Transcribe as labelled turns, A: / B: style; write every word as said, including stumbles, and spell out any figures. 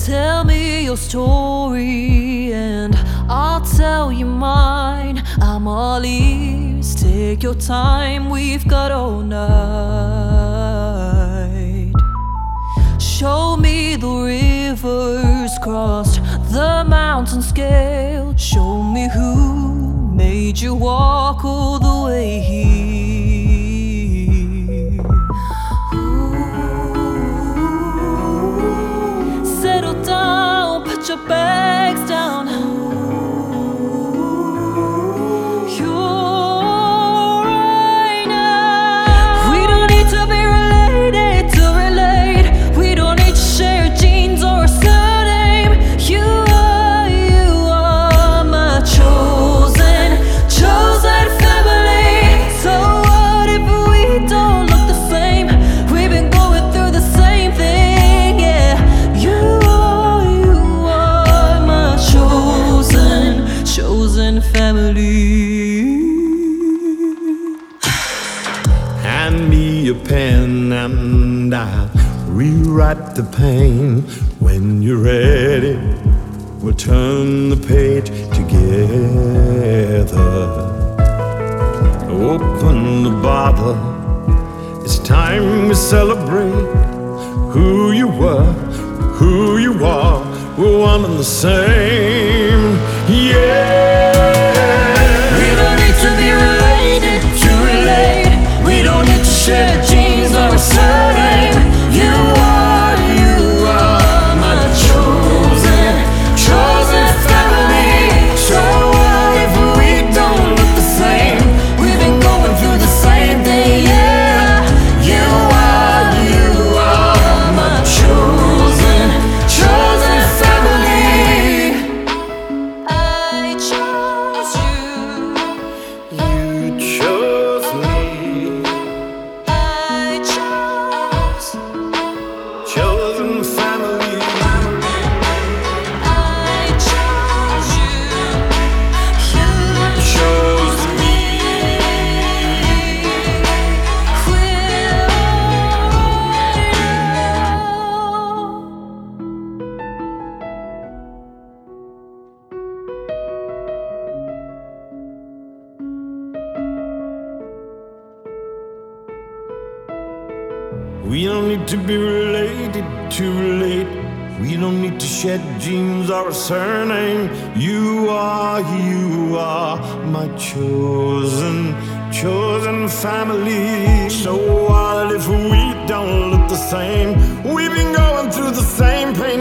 A: Tell me your story and I'll tell you mine. I'm all ears, take your time, we've got all night. Show me the rivers crossed, the mountains scaled. Show me who made you walk all the way here. Ooh. Settle down, put your bags down. You're right now. We don't need to be related to relate. We don't need to share genes or a surname. You are, you are my chosen, chosen family. So what if we don't look the same? We've been going through the same thing, yeah. You are, you are my chosen, chosen family.
B: Hand me a pen and I'll rewrite the pain. When you're ready, we'll turn the page together. Open the bottle, it's time we celebrate who you were, who you are. We're one and the same, yeah.
A: We don't need to be related to relate. We don't need to share genes or a surname. You are, you are my chosen, chosen family. So what if we don't look the same? We've been going through the same thing, yeah. You are, you are my chosen, chosen family. I chose you.
B: You chose me,
A: I chose,
B: chosen family.
A: I chose you. You
B: Chose me. We don't need to be related to relate. We don't need to shed genes or a surname. You are, you are my chosen, chosen family. So what if we don't look the same? We've been going through the same pain.